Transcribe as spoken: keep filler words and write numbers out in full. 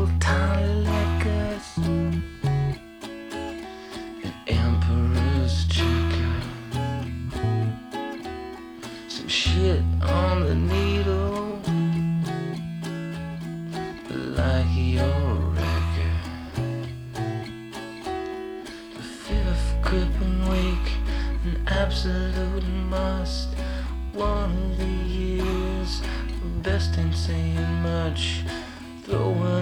people tiny like us. An emperor's chicken. Some shit on the needle, like your record. The fifth gripping week, an absolute must. One of the years, best ain't saying much. Throwing